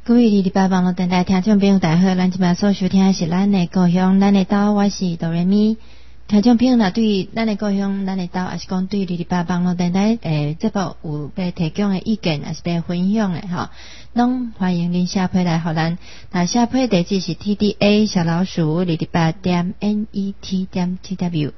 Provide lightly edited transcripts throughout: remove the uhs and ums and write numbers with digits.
各位哩哩吧网络电台听众朋友大家好，咱即摆所收听的是咱的故乡咱的岛，我是哆瑞咪。听众朋友若对咱的故乡咱的岛，还是讲对哩哩吧网络电台节目有要提供的意见，还是要分享的吼，拢欢迎恁写批来互咱。那写批地址是 TDA 小老鼠哩哩吧点 NET 点 TW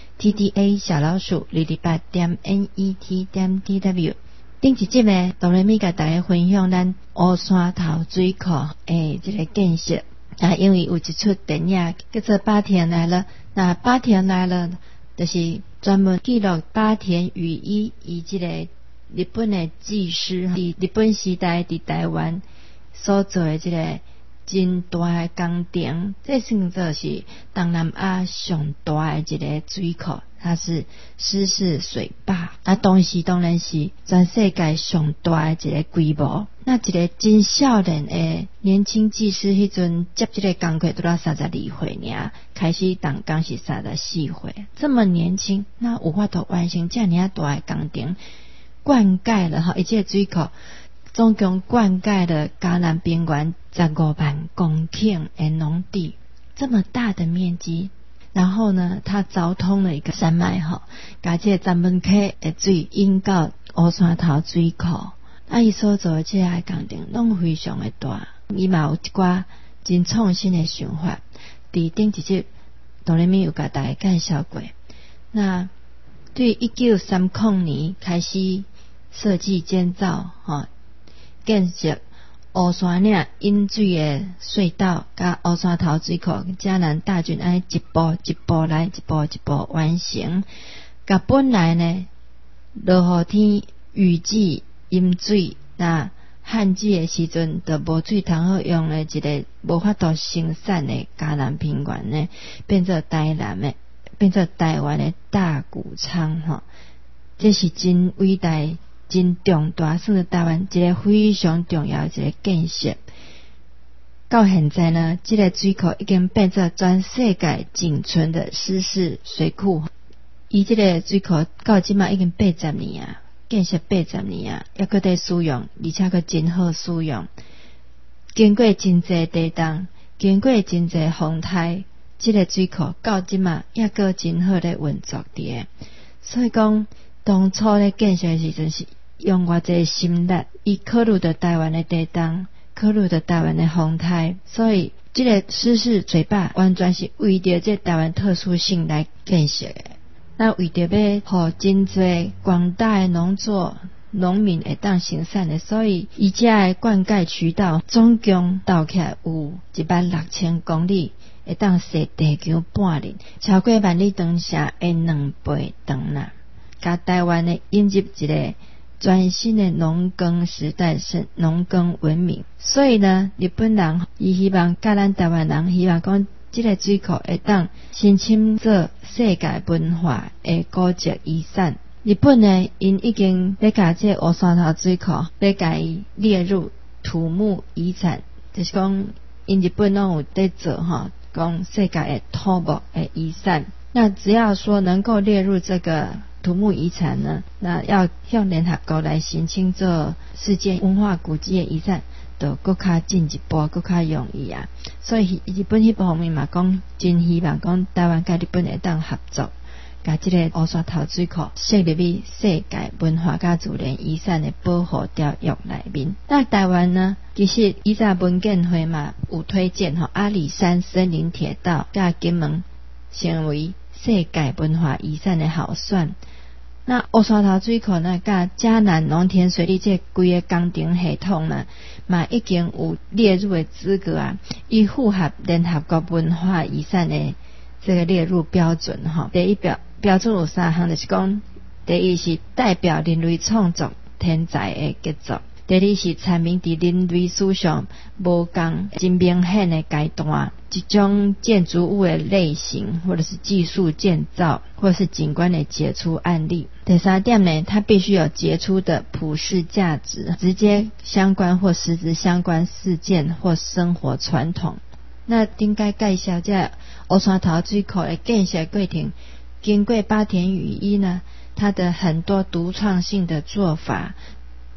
TDA 小老鼠哩哩吧点 NET 点 TW。顶一集呢，哆瑞咪甲大家分享咱乌山头水库这个建设啊，因为有一出电影叫做《八田来了》，那八田来了就是专门记录八田雨衣以这个日本的技师伫日本时代伫台湾所做的这个真大的工程，这算作是东南亚上大的一个水库，它是湿式水坝，当时当然是全世界上大的一个规模。那一个真少年的年轻技师，迄阵接这个工课都到32岁尔，开始动工是34岁，这么年轻，那有法度完成这么大的工程，灌溉了一这个水库。总共灌溉了嘉南平原15万公顷的农地，这么大的面积。然后呢，它凿通了一个山脉把这个10万溪的水引到乌山头水库。伊所做的这些工程拢非常的大，伊嘛有一寡真创新的想法。伫顶一集哆瑞咪有甲大家介绍过。那对1930年开始设计建造建设乌山岭引水的隧道，甲乌山头水库嘉南大圳一步一步来，一步一步完成。甲本来呢，落雨天雨季淹水，那旱季的时阵就无水通好用的一个无法度生产的嘉南平原呢，变做台湾的大谷仓这是真伟大真重大，算是台湾一个非常重要的一个建设。到现在呢，这个水库已经变成全世界仅存的湿式水库。伊这个水库到即马已经80年啊，建设80年啊，还搁在使用，而且搁真好使用。经过真侪地动，经过真侪风台，这个水库到即马还搁真好的运作伫。所以讲，当初咧建设的时阵是用偌济心力，伊考虑到台湾的地动，考虑到台湾的风台，所以这个湿式水坝完全是为着这台湾特殊性来建设的。那为着要互真侪广大的农民会当生产的，所以伊遮的灌溉渠道总共倒起来有16000公里，会当洗地球半年，超过万里长城的2倍长啦。甲台湾的引入一个全新的农耕时代，是农耕文明。所以呢，日本人伊希望甲咱台湾人希望讲，这个水库会当申请做世界文化的古迹遗产。日本呢，因已经要甲这乌山头水库要甲伊列入土木遗产，就是讲因日本拢有在做讲世界的土木的遗产。那只要说能够列入这个土木遗产呢，那要向联合国来申请做世界文化古迹的遗产，就更加进一步，更加容易啊。所以日本迄方面嘛，讲真希望讲台湾甲日本会当合作，甲这个乌山头水库设入去世界文化甲自然遗产的保护条约内面。那台湾呢，其实以前文建会嘛有推荐阿里山森林铁道甲金门成为世界文化遗产的好选。那乌山头水库呢，甲嘉南农田水利这规个工程系统呢，嘛已经有列入的资格啊，伊符合联合国文化遗产的这个列入标准第一标准有3项，就是讲，第一是代表人类创作天才的杰作，第二是阐明伫人类史上无共真明显的阶段，一种建筑物的类型，或者是技术建造，或者是景观的杰出案例。第三点呢，它必须有杰出的普世价值，直接相关或实质相关事件或生活传统。那应该介绍这乌山头水库的建设过程，经过八田雨衣呢，它的很多独创性的做法，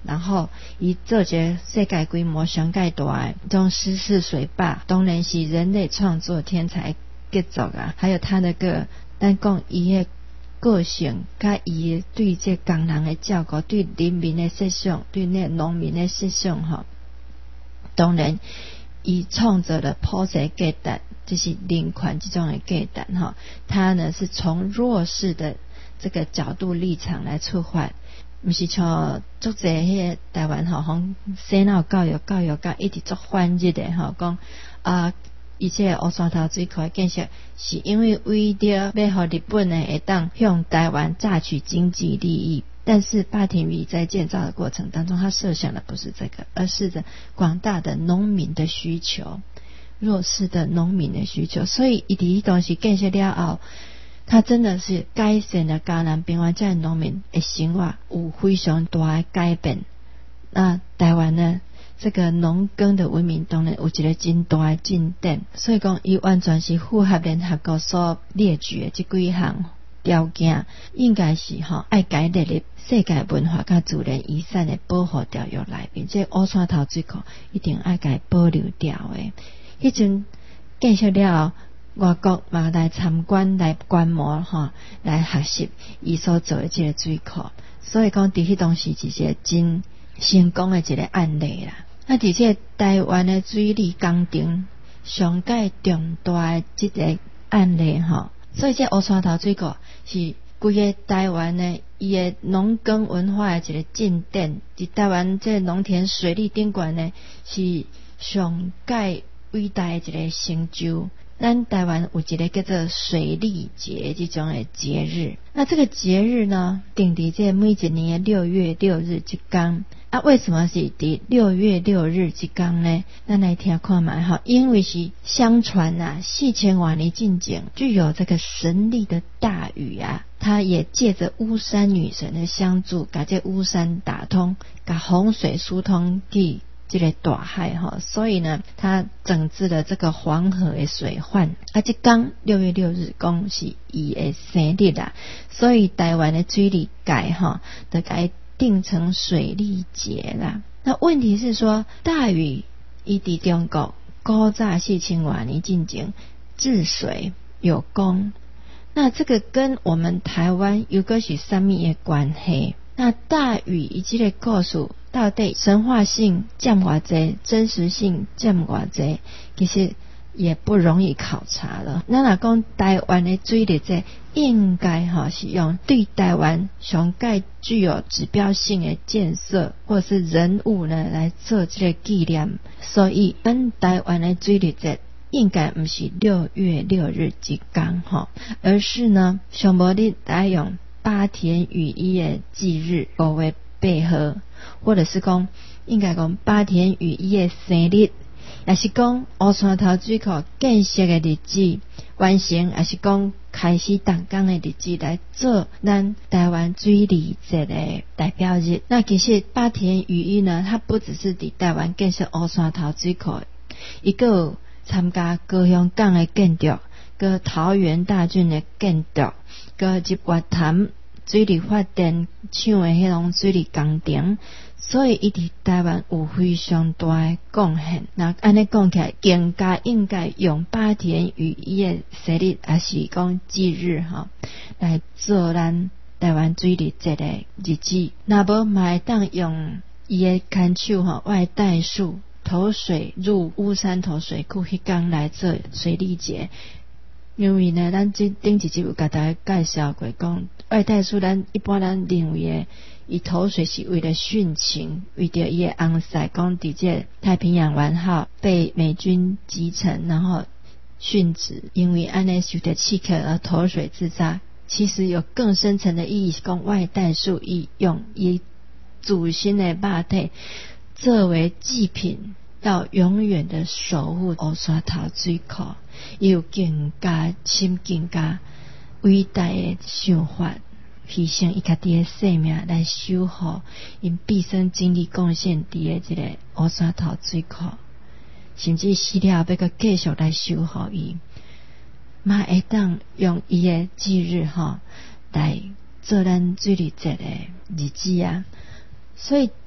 然后伊做一个世界规模上界大的这种湿式水坝，当然是人类创作天才杰作啊。还有他那个咱讲伊的个性，甲伊对这工人的照顾，对人民的设想，对那农民的设想哈。当然伊创造了普世价值，就是人权这种的价值哈。他呢是从弱势的这个角度立场来出发，不是像足济迄个台湾吼，从洗脑教育到一直做反日的吼，讲伊这乌山头水库的建设是因为为着要互日本呢会当向台湾榨取经济利益。但是八田鱼在建造的过程当中，他设想的不是这个，而是广大的农民的需求，弱势的农民的需求。所以伊伫东西建设了后，他真的是改善了嘉南平原这农民的生活，有非常大的改变。那台湾呢，这个农耕的文明当然有一个真大的进展。所以讲，伊完全是符合联合国所列举的这几项条件，应该是爱改列入世界文化甲自然遗产的保护条约内面。这乌山头水库一定爱改保留掉的。迄阵建设了后，外国嘛来参观来观摩来学习伊所做的这个水库。所以讲，伫迄当时是一个真成功的一个案例啦。而且台湾的水利工程上界重大的这个案例所以这乌山头水库是规个台湾呢伊的农耕文化的一个进展。伫台湾这农田水利顶管呢是上界伟大的一个成就。咱台湾有一个叫做水利节这种的节日，那这个节日呢定伫这每一年的6月6日这天。为什么是伫6月6日这天呢？咱来听看嘛因为是相传4000多年之前具有这个神力的大禹他也借着巫山女神的相助，把这巫山打通，把洪水疏通地这个大海所以呢他整治了这个黄河的水患。这天6月6日讲是伊的生日啦，所以台湾的水利界就该定成水利节啦。那问题是说，大禹伊伫中国古早4000多年之前治水有功，那这个跟我们台湾有个是什么的关系？那大禹以这个故事到底神话性占偌济，真实性占偌济，其实也不容易考察了。咱若讲台湾的水利节，应该是用对台湾上界具有指标性的建设或是人物呢来做这个纪念。所以咱台湾的水利节应该不是6月6日这天而是呢上无你来用八田雨衣的忌日5月8号，或者是讲应该讲八田雨衣的生日，也是讲乌山头水库建设的日子完成，也是讲开始动工的日子来做咱台湾水利节的代表日。那其实八田雨衣呢，它不只是伫台湾建设乌山头水库，伊个有参加高雄港的建筑，个桃园大圳的建筑，个日月潭水利发电厂的迄种水利工程，所以伊伫台湾有非常大的贡献。那安尼讲起来，更加应该用八田雨衣的生日，也是讲忌日来做咱台湾水利节的日子。那无嘛会当用伊的牵手外带树投水入乌山头水库迄天来做水利节。因为呢，咱顶一集有甲大家介绍过，讲外带树咱一般咱认为的，伊投水是为了殉情，为着伊的红塞，讲伫这太平洋湾号被美军击沉，然后殉职，因为安尼受到刺客而投水自杀。其实有更深层的意义，是讲外带树伊用伊祖先的肉体作为祭品，要永远的守护乌山头水库，伊有更加深更加伟大的想法，牺牲伊家己的生命来守护因毕生精力贡献伫的这个乌山头水库，甚至死了要个继续来守护伊，嘛会当用伊的忌日来做咱水利节的日子啊。所以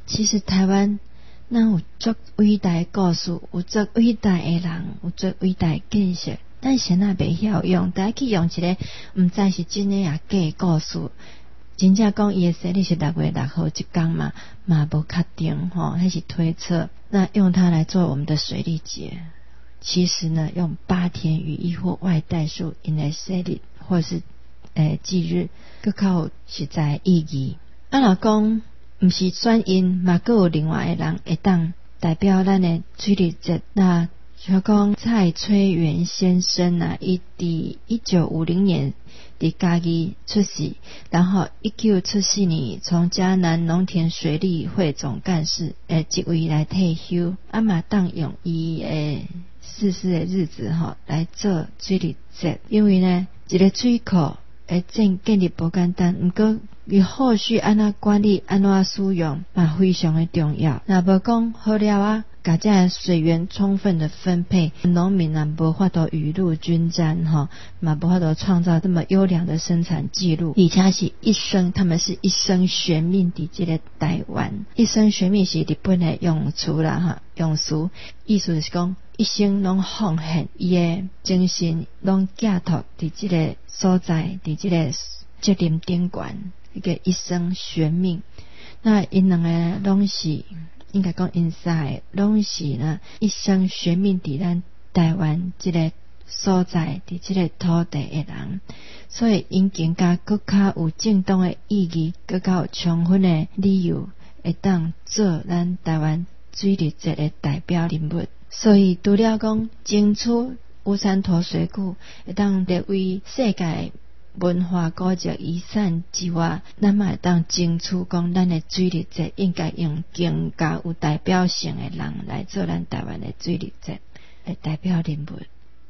其实台湾咱有足伟大的故事，有足伟大的人，有足伟大的建设，但现在袂晓用，大家去用一个毋知是真诶假的故事。真正讲伊诶生日是6月6号一天嘛无确定吼，那是推测。那用它来做我们的水利节，其实呢，用8天与1或外代数因诶生日或是忌日，更较有实在意义。若讲毋是选因，嘛阁有另外诶人会当代表咱诶水利节。那像讲蔡崔元先生啊，伊伫1950年伫嘉义出世，然后1974年从嘉南农田水利会总干事职位来退休，嘛当用伊逝世的日子来做水利节。因为呢，一个水库建立不简单，不过伊后续安怎管理、安怎使用嘛非常的重要。若无讲好了啊，把这水源充分的分配，农民啊无法度雨露均沾嘛无法度创造这么优良的生产记录，而且是他们是一生悬命伫这个台湾。一生悬命是日本的用词啦用词意思就是讲一生拢奉献伊的精神，拢寄托伫这个所在，伫这个责任顶悬，一个一生悬命。那因两个拢是应该讲因三个拢是呢一生悬命伫咱台湾这个所在，伫这个土地的人，所以因更加更较有正当的意义，更较有充分的理由会当做咱台湾水利节的代表人物。所以除了讲争取乌山头水库会当列为世界文化古迹遗产之外，咱嘛会当争取讲咱的水利节应该用更加有代表性的人来做咱台湾的水利节的代表人物。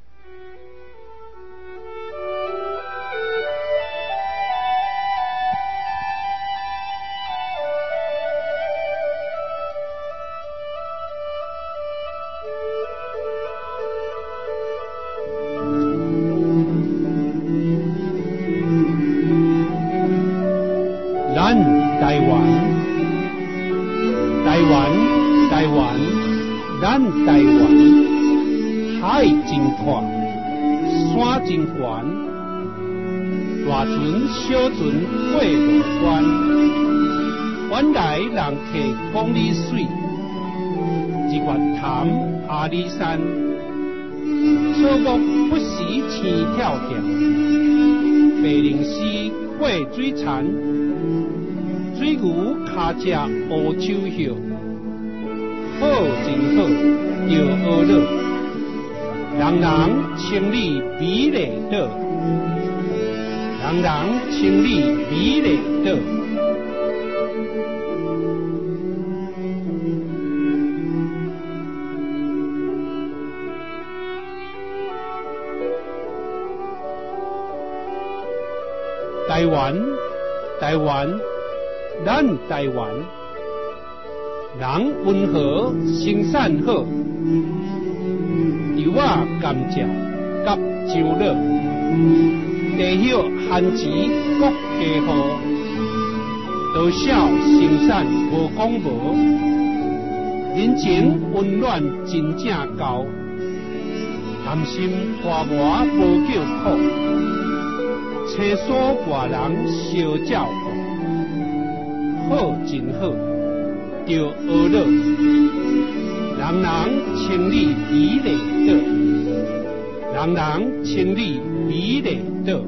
咱台湾海真阔，山真悬，大船小船过无关。原来人客讲你水，一月潭阿里山，草木不时青跳跳，白灵溪过水田，水牛脚只乌手叶。好真好，又学乐，人人称你美丽岛，人人称你美丽岛。台湾，台湾，咱台湾。人温和，生产好，柚啊、甘蔗、甲樟脑，地叶旱钱国家好，多少生产无讲无，人情温暖真正厚，谈心话话无叫苦，青山外人相照顾，好真好。就学乐，人人称你美丽岛，人人称你美丽岛。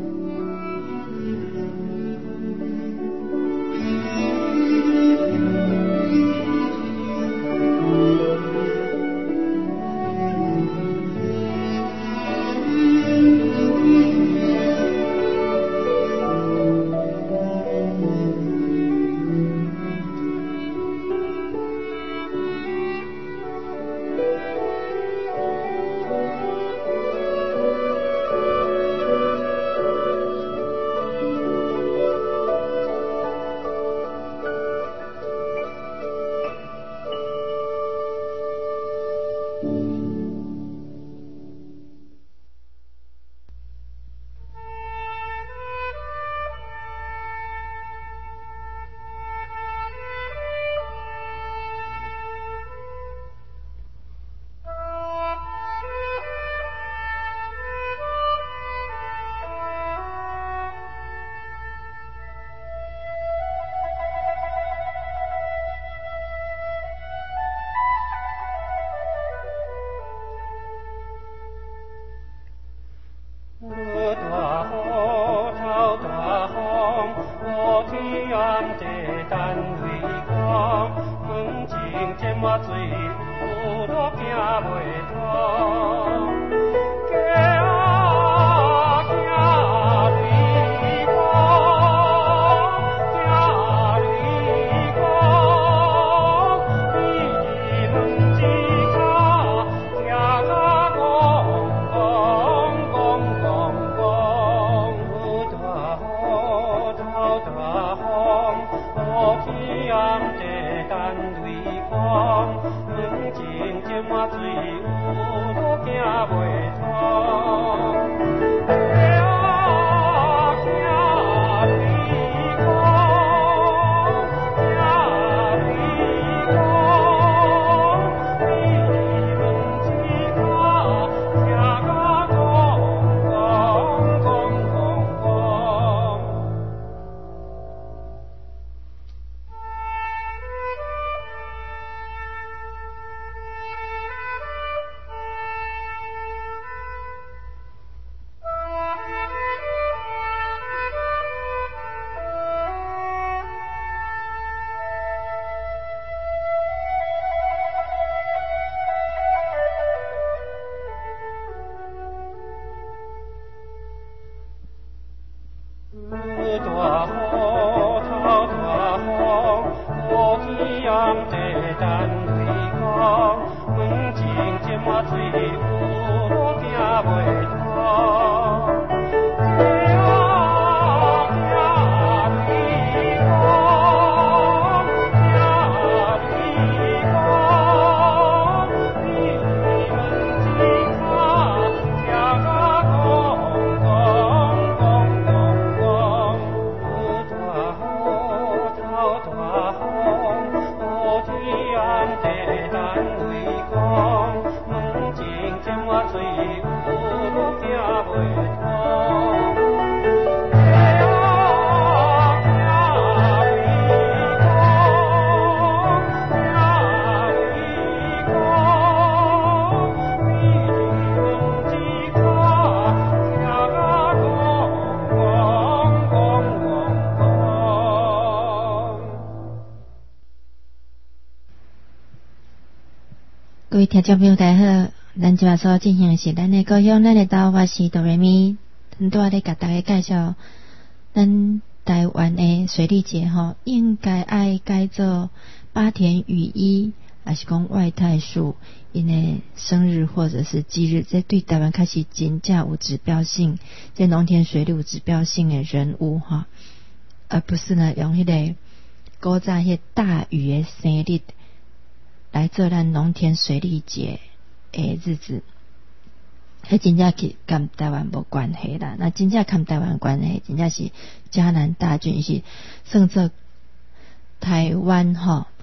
各位听众朋友大家好，咱即马所进行的是咱的故乡咱的岛，我是哆瑞咪，很多咧甲大家介绍咱台湾的水利节吼，应该爱改做八田雨衣，还是讲外太树因的生日或者是忌日，这对台湾开始真正有指标性，这农田水利有指标性的人物哈，而不是呢用迄个古早迄大禹的生日来做咱农田水利节的日子，迄真正去跟台湾无关系啦。那真正跟台湾关系，真正是嘉南大郡是算作台湾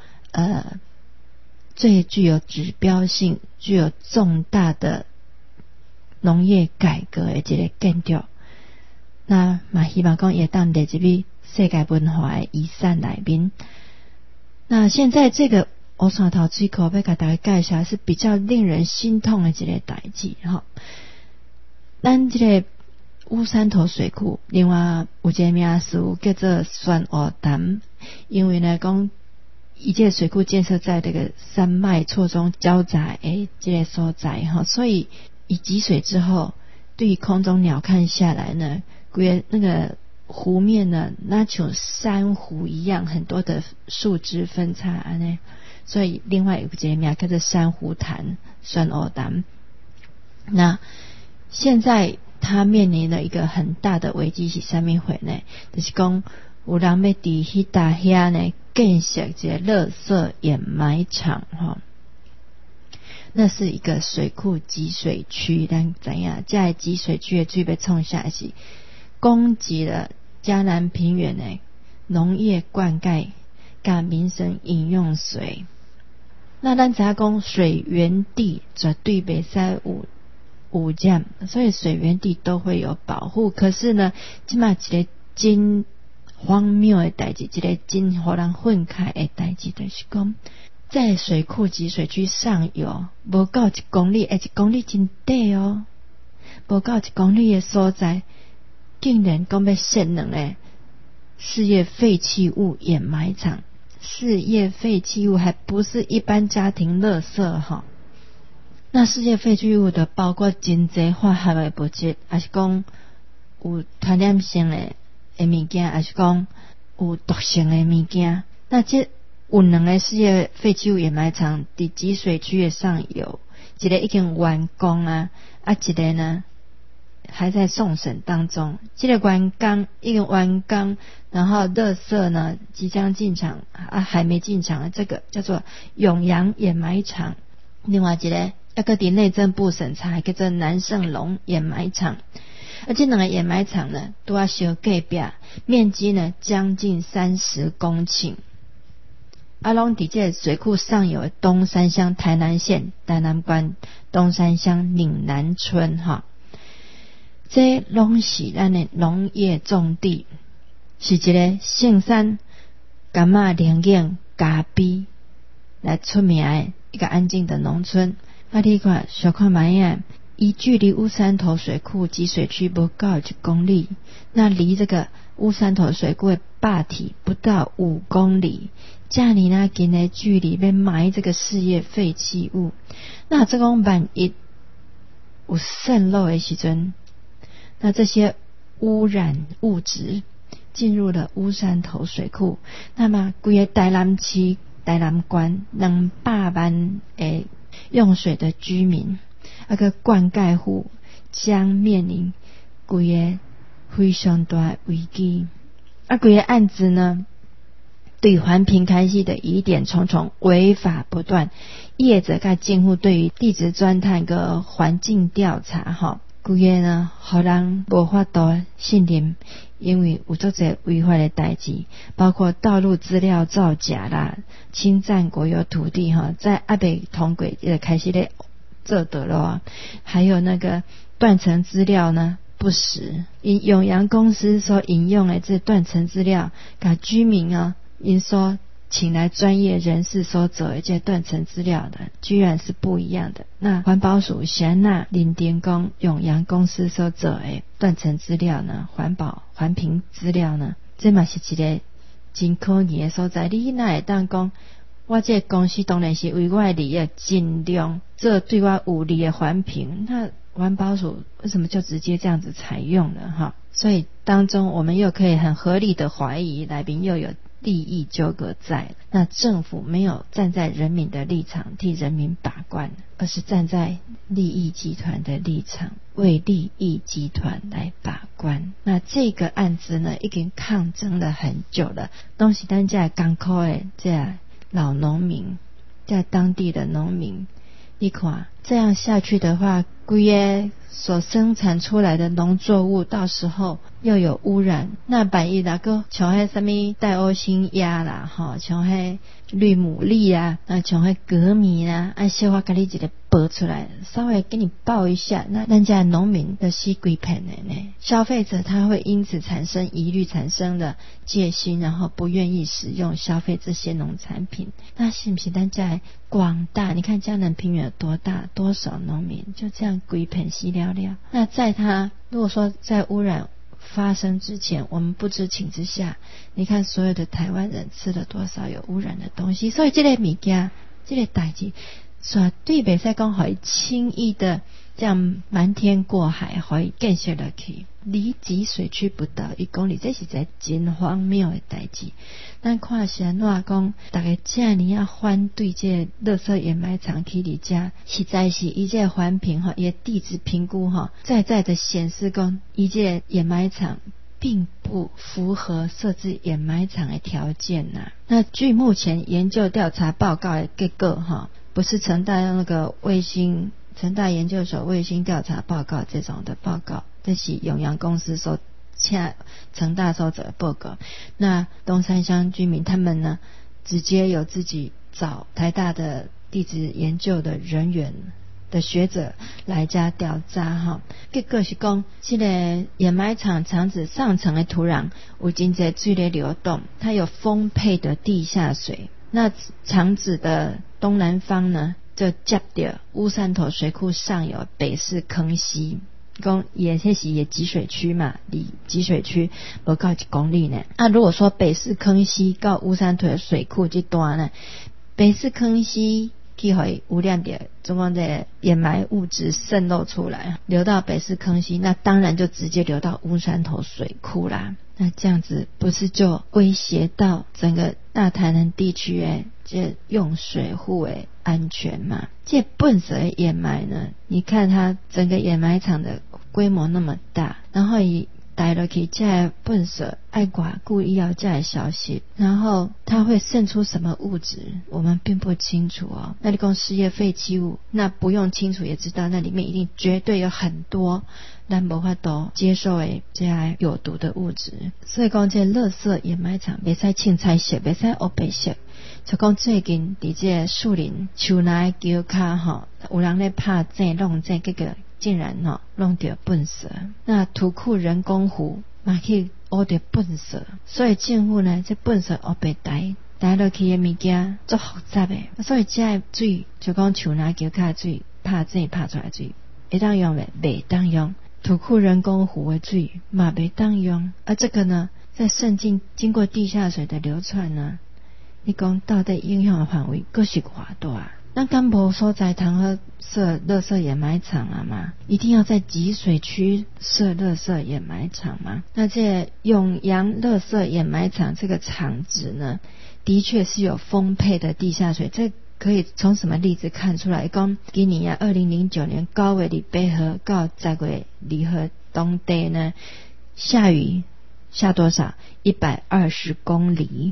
最具有指标性、具有重大的农业改革的一个建筑。那嘛希望讲也当在这边世界文化的遗产内面。那现在这个乌山头水库要给大家介绍是比较令人心痛的一个代志哈。咱这个乌山头水库，另外有一个名词叫做酸湖潭，因为呢讲一届水库建设在这个山脉错综交杂的这个所在哈，所以一积水之后，对于空中鸟瞰下来呢，那个湖面呢，那像珊瑚一样，很多的树枝分叉呢。所以另外有一个名叫做珊瑚潭、酸湖潭。那现在它面临了一个很大的危机是什么会呢？就是讲有人要在迄搭遐呢建设一个垃圾掩埋场哈。那是一个水库集水区，咱知影这个集水区的水要冲下是攻击了嘉南平原的农业灌溉甲民生饮用水。那咱知影讲水源地绝对袂使有污染，所以水源地都会有保护。可是呢，即马一个真荒谬的代志，一个真互人愤慨的代志，就是讲在水库集水区上游无到1公里，1公里真短哦，无到1公里的所在，竟然讲要设两个事业废弃物掩埋场。事业废弃物还不是一般家庭垃圾哈， 那世界废弃物的包括真侪化学的物质，还是讲有传染性的物件，还是讲有毒性的物件。那这有两个世界废弃物掩埋场伫集水区的上游，一个已经完工啊，一个呢还在送审当中。这个完工已经完工，然后垃圾呢即将进场还没进场的这个叫做永阳掩埋场。另外一个要搁伫内政部审查叫做南圣龙掩埋场。这两个掩埋场呢都要相隔壁，面积呢将近30公顷。拢伫这水库上游的东山乡台南县台南关东山乡闽南村哈，这拢是咱的农业种地，是一个姓山柑仔林荫咖啡来出名的一个安静的农村。你看小看买呀，依距离乌山头水库集水区不到1公里，那离这个乌山头水库的坝体不到5公里，这样呢近的距离要埋这个事业废弃物。那这个万一有渗漏的时阵，那这些污染物质进入了乌山头水库，那么整个台南市台南县200万的用水的居民个灌溉户将面临整个非常大的危机。整个案子呢对环评开始的疑点重重，违法不断，业者甲政府对于地质钻探个环境调查整个呢互人无法度信任，因为有足侪违法的代志，包括道路资料造假啦，侵占国有土地在还没通过就开始咧做得了，还有那个断层资料呢不实，永阳公司所引用的这断层资料，甲居民因所请来专业人士所做的这断层资料的居然是不一样的。那环保署先认定讲永阳公司所做的断层资料呢，环评资料呢，这嘛是一个真可疑的所在。你哪会当讲我这公司当然是为我的利益尽量做对我有利的环评，那环保署为什么就直接这样子采用了所以当中我们又可以很合理的怀疑来宾又有利益纠葛在，那政府没有站在人民的立场替人民把关，而是站在利益集团的立场为利益集团来把关。那这个案子呢已经抗争了很久了，都是咱这艰苦的这老农民，在当地的农民，你看这样下去的话，整个所生产出来的农作物到时候又有污染，那万一那个像迄什么戴欧星鸦啦像迄绿牡蛎啊，像迄革米啦，小可给你一个报出来，稍微给你报一下，那人家农民的死几片的呢，消费者他会因此产生疑虑，产生了戒心，然后不愿意使用消费这些农产品。那是不是咱在广大，你看江南平原有多大，多少农民就这样几片死了了。那在他如果说在污染发生之前我们不知情之下，你看所有的台湾人吃了多少有污染的东西。所以这个物件这个代志绝对不可以说可以轻易的这样瞒天过海可以继续下去，离集水区不到1公里，这是在真荒谬的代志。咱看是安怎讲，大家这样反对这垃圾掩埋场起伫这，实在是伊这环评伊地质评估在的显示讲，伊这掩埋场并不符合设置掩埋场的条件呐。那据目前研究调查报告的结果不是成大那个成大研究所卫星调查报告这种的报告，这是永阳公司所请成大所做的报告。那东山乡居民他们呢，直接有自己找台大的地质研究的人员的学者来加调查结果是讲这个掩埋场场址上层的土壤有真侪水在流动，它有丰沛的地下水。那场址的东南方呢，就接到乌山头水库上游北势坑溪，讲也是集水区嘛，离集水区不到1公里呢。如果说北势坑溪到乌山头水库这段呢，北势坑溪去互伊污染掉，总共这掩埋物质渗漏出来，流到北势坑溪，那当然就直接流到乌山头水库啦。那这样子不是就威胁到整个大台南地区的这用水户的安全嘛？这笨蛇的掩埋呢，你看它整个掩埋场的规模那么大，然后以带落去这笨蛇爱寡故意要这样消息，然后它会渗出什么物质，我们并不清楚哦。那你讲事业废弃物，那不用清楚也知道，那里面一定绝对有很多咱无法度接受的这样有毒的物质。所以讲这垃圾掩埋场袂使青菜色，袂使黑白色。就讲最近伫这树林树内桥骹吼，有人咧拍这弄这结果竟然弄到粪蛇。那土库人工湖嘛去挖到粪蛇，所以政府呢这粪蛇黑白带落去的物件足复杂的，所以这水就讲树内桥骹水拍这拍出来的水会当用袂当用，土库人工湖的水嘛袂当用。而这个呢在渗进经过地下水的流窜呢，你讲到底影响的范围佫是偌大？那敢无所在通好设垃圾掩埋场啊嘛？一定要在集水区设垃圾掩埋场吗？那这永阳垃圾掩埋场这个场址呢，的确是有丰沛的地下水。这可以从什么例子看出来？讲今年2009年9月28号到10月2号当地呢，下雨下多少？120公里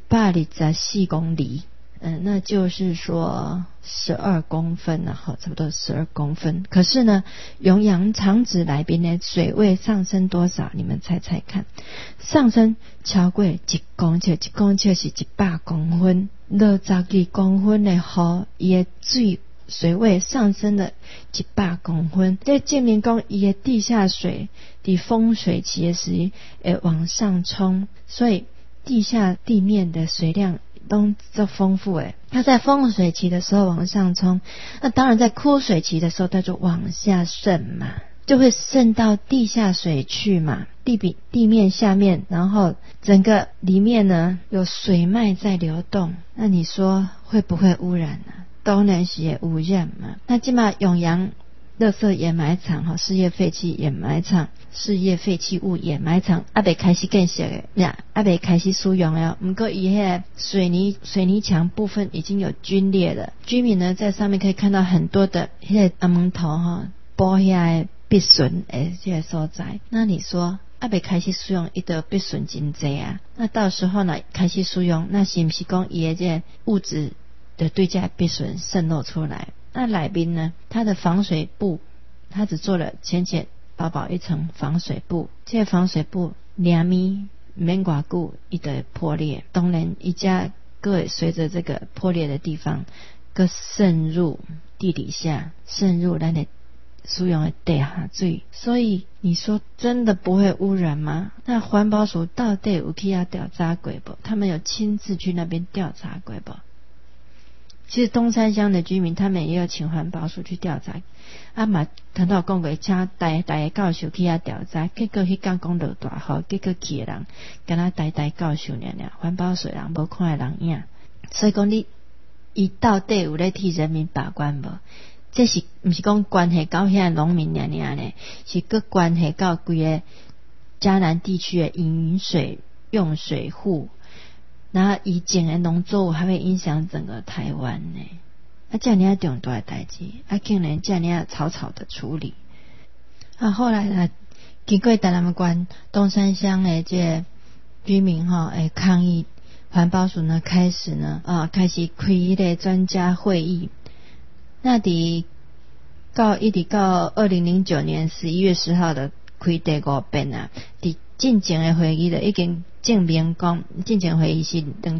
，124公里。那就是说12公分了哈，差不多12公分。可是呢，永阳场址内边的水位上升多少？你们猜猜看，上升超过1公尺，1公尺是100公分，62公分的雨，伊的水位上升了100公分，这证明讲伊的地下水伫丰水期的时会往上冲，所以地面的水量都这丰富诶。它在丰水期的时候往上冲，那当然在枯水期的时候它就往下渗嘛，就会渗到地下水去嘛，地面下面，然后整个里面呢有水脉在流动，那你说会不会污染呢？当然是会污染嘛。那现在永阳垃圾掩埋场事业废弃掩埋场、事业废弃物掩埋场未开始建设的呀，未开始使用了。不过以迄水泥墙部分已经有龟裂了，居民呢在上面可以看到很多的迄个阿门头布遐的壁笋诶这个所在。那你说未开始使用，伊就壁笋真济啊。那到时候呢开始使用，那是不是讲伊的这个物质的对这壁笋渗漏出来？那内边呢，它的防水布，它只做了浅薄一层防水布，这个防水布2米免偌久它就会破裂，当然它才会随着这个破裂的地方更渗入地底下，渗入咱的使用的地下水。所以你说真的不会污染吗？那环保署到底有去调查过不？他们有亲自去那边调查过不？其实东山乡的居民他们也有请环保署去调查，嘛谈到讲过请大教授去调查，结果迄天讲落大雨，结果去的人敢若大教授尔，环保署人无看的人影。所以讲伊到底有咧替人民把关无？这是不是讲关系到遐农民尔呢？是佫关系到规个嘉南地区的饮水用水户。那以前的农作物还会影响整个台湾呢，这样重大的代志，竟然这样草草的处理。后来呢，经过台南县东山乡的这居民抗议，环保署呢开始开一个专家会议。那一直到2009年11月10号的开第5遍啊，伫进前的会议就已经证明讲，进前会议是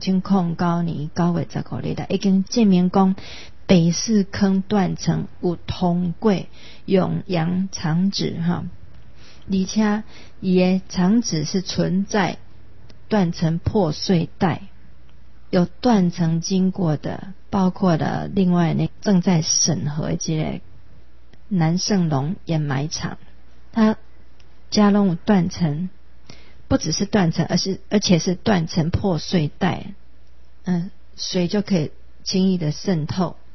2009年9月15日啦，已经证明讲北势坑断层有通过永阳场址而且伊的场址是存在断层破碎带，有断层经过的，包括了另外正在审核这个南圣龙掩埋场，它加拢有断层。不只是断层，而且是断层破碎带，水就可以轻易的渗透。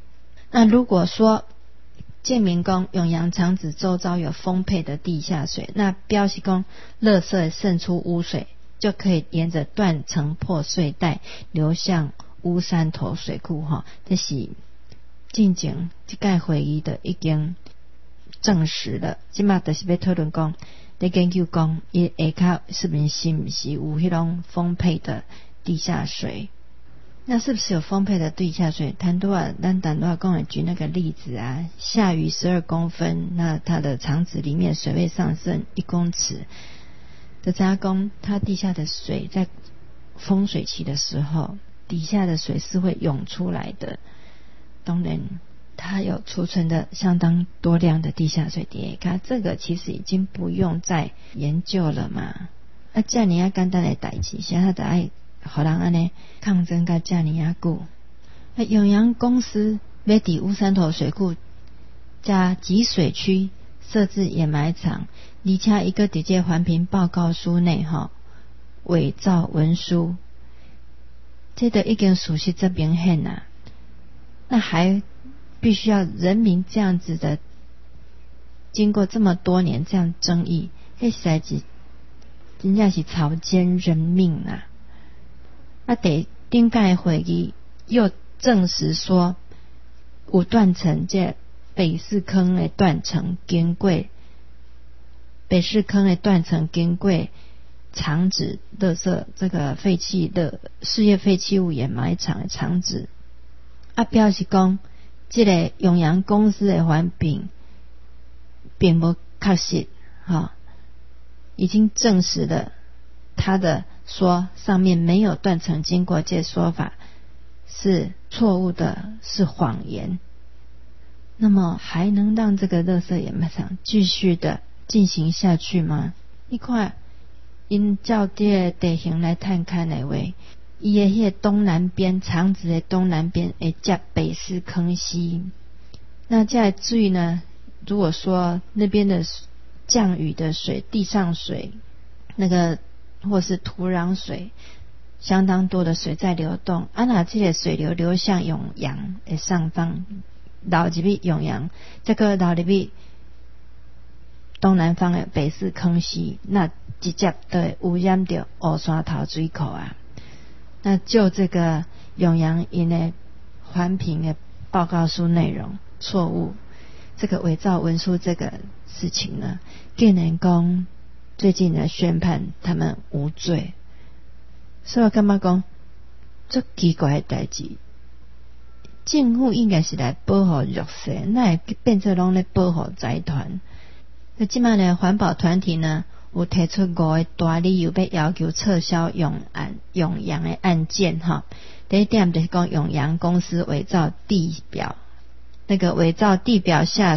那如果说证明讲永阳肠子周遭有丰沛的地下水，那表示讲垃圾渗出污水就可以沿着断层破碎带流向乌山头水库这是进前这届会议的已经证实了。现在就是要讨论讲在研究讲伊下骹是不是有迄种丰沛的地下水。那是不是有丰沛的地下水？咱讲的举那个例子啊，下雨12公分，那它的肠子里面水位上升1公尺，的加工，它地下的水在丰水期的时候，底下的水是会涌出来的。当然它有储存的相当多量的地下水底下，这个其实已经不用再研究了嘛。这样简单的代志，现在就要互人安尼抗争到这样久。永阳公司要伫乌山头水库加集水区设置掩埋场，而且一个伫这环评报告书内伪造文书，这个已经属实这明显啊。那还必须要人民这样子的，经过这么多年这样争议，实在是真正是草菅人命啊。第顶届会议又证实说，有断层，这北势坑的断层经过肠子垃圾这个废弃的事业废弃物掩埋场的肠子表示讲这个永阳公司的环评并不确实已经证实了他的说上面没有断层经过，这说法是错误的，是谎言。那么还能让这个垃圾掩埋场继续的进行下去吗？你看因照这个地形来探看的话，伊的迄个东南边，肠子的东南边会接北势坑溪，那这水呢，如果说那边的降雨的水，地上水那个或是土壤水相当多的水在流动，那这个水流流向永阳的上方，流入去永阳，这个流入去东南方的北势坑溪，那直接就会污染到乌山头水库啊。那就这个永阳因的环评的报告书内容错误，这个伪造文书这个事情呢，竟然讲最近呢宣判他们无罪，所以我感觉讲这奇怪的代志，政府应该是来保护弱势，那会变成拢在保护财团。那现在呢环保团体呢有提出5个大理由要求撤销永阳的案件第一点就是讲永阳公司伪造地表，那个伪造地表下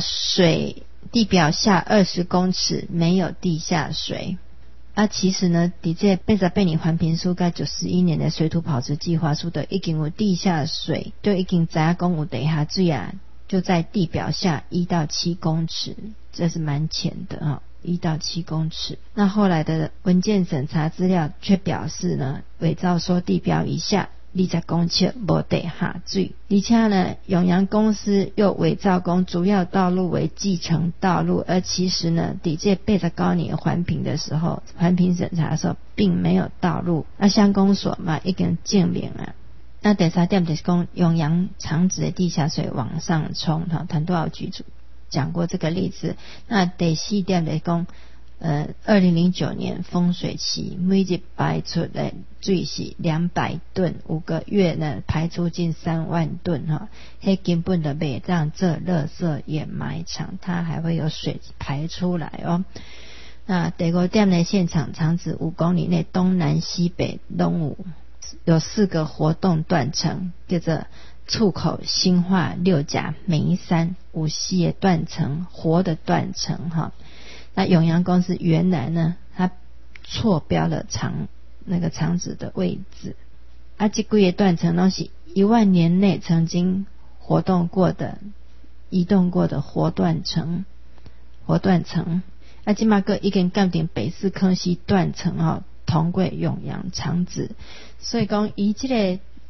20公尺没有地下水其实呢在这88年环评书跟91年的水土保持计划书的已经有地下水，就已经知道讲有地下水就在地表下1到7公尺，这是蛮浅的1到7公尺。那后来的文件审查资料却表示呢，伪造说地表以下20公尺没地下水，而且呢永阳公司又伪造讲主要道路为继承道路，而其实呢在这89年环评的时候，环评审查的时候并没有道路，乡公所嘛已经证明了。那第三点就是讲永阳肠子的地下水往上冲谈多少举出讲过这个例子。那第四点就是讲2009年丰水期每日排出的水是200吨，5个月呢排出近3万吨那根本就不让这垃圾掩埋场它还会有水排出来那第5点呢，现场肠子5公里内东南西北都有4个活动断层，叫做触口、新化、六甲、梅山、无锡的断层，活的断层那永阳公司原来呢，它错标了那个肠子的位置这几个断层都是1万年内曾经移动过的活断层现在还已经鉴定北势坑溪断层通过永阳肠子，所以讲以这个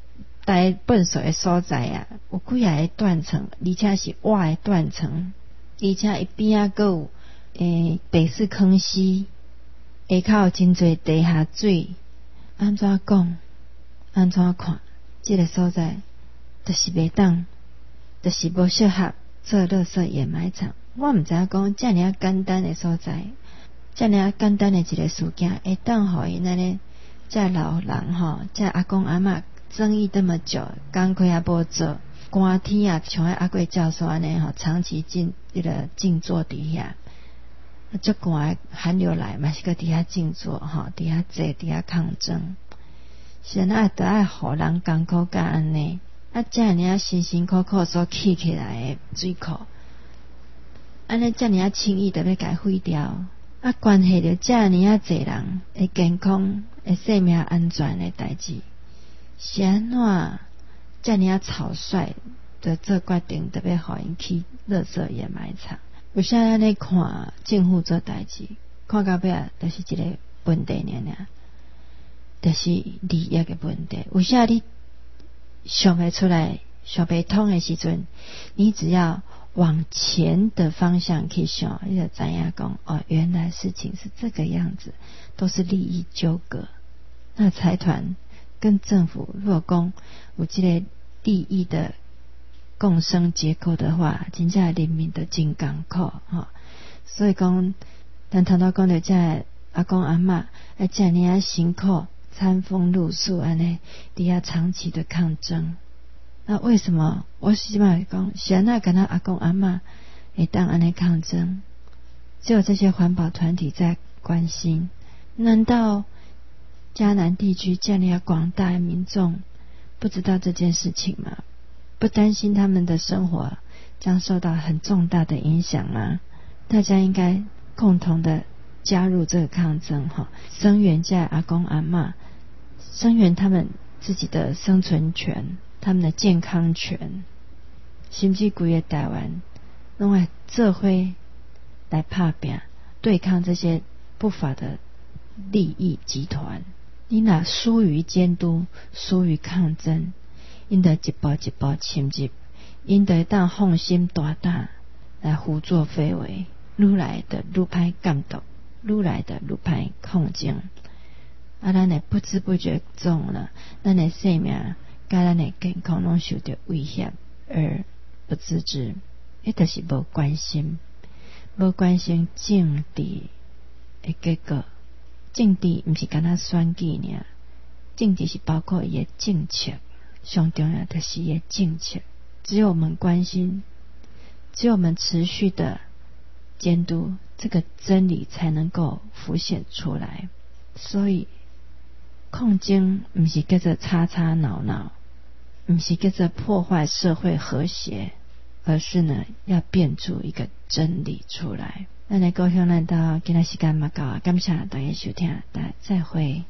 台笨水的所在啊，有几下个断层，而且是挖的断层，而且伊边啊还有北势坑溪，下口有真侪地下水。安怎讲？安怎看？这个所在就是袂当，就是无适合做垃圾掩埋场。我毋知影讲遮尔啊简单的所在，遮尔啊简单的一个事件，会当互伊那呢？这老人吼，这阿公阿嬷争议这么久，工课也无做，寒天啊，像阿贵教授安尼吼，长期静坐底下，足寒寒流来嘛，是个底下静坐吼，底下坐底下抗争，现在都爱互人艰苦甲安尼，这样辛辛苦苦所起起来的水库，安尼这样轻易就要甲毁掉。关系着这样侪人的健康、的生命安全的代志，是安怎这样草率的做决定，特别互因去垃圾掩埋场？有啥咱咧看政府做代志，看到尾啊，就是一个问题尔，就是利益的问题。有啥你想不出来、想不通的时阵，你只要往前的方向去想，你就知影讲原来事情是这个样子，都是利益纠葛。那财团跟政府如果讲有这个利益的共生结构的话，真正人民的真艰苦所以讲，咱头头讲到这阿公阿嬷这样辛苦餐风露宿安尼，底下长期的抗争。那为什么我希望讲，现在跟他阿公阿嬷会当安尼抗争，只有这些环保团体在关心？难道嘉南地区这样广大的民众不知道这件事情吗？不担心他们的生活将受到很重大的影响吗？大家应该共同的加入这个抗争声援这阿公阿嬷，声援他们自己的生存权，他们的健康权，甚至整个台湾拢爱做伙来打拼，对抗这些不法的利益集团。你若疏于监督，疏于抗争，因得一步一步侵入，因得当放心大胆来胡作非为，愈来的愈歹监督，愈来的愈歹控制。咱的不知不觉中了，咱的生命甲咱的健康拢受到威胁而不自知，那就是无关心政治的结果。政治不是单单选举尔，政治是包括伊的政策，上重要的是伊的政策。只有我们关心，只有我们持续的监督，这个真理才能够浮现出来。所以抗争不是叫做吵吵闹闹，不是叫做破坏社会和谐，而是呢要变出一个真理出来。咱来高雄咱到今仔时间嘛到，感谢大家收听，大家再会。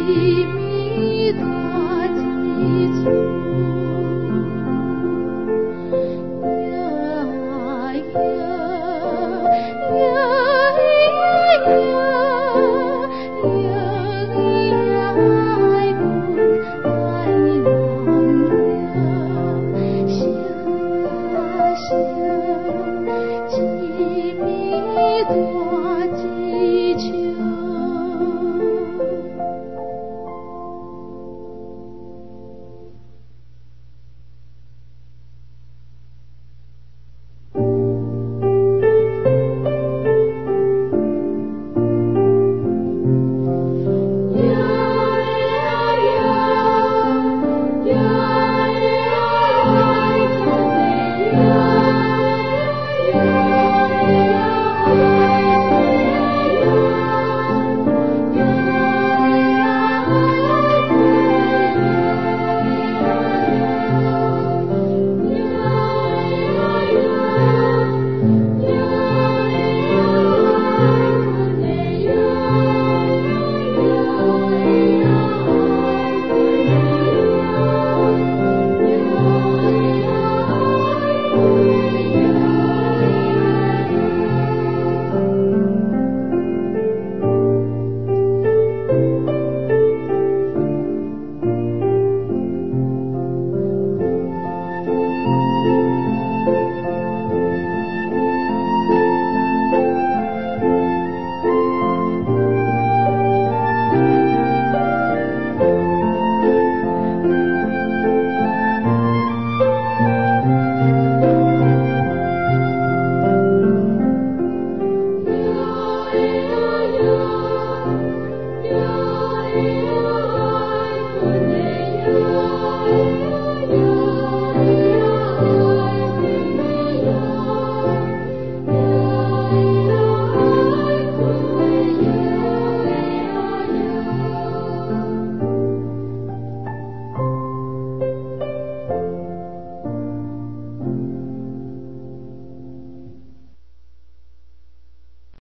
弥陀之处。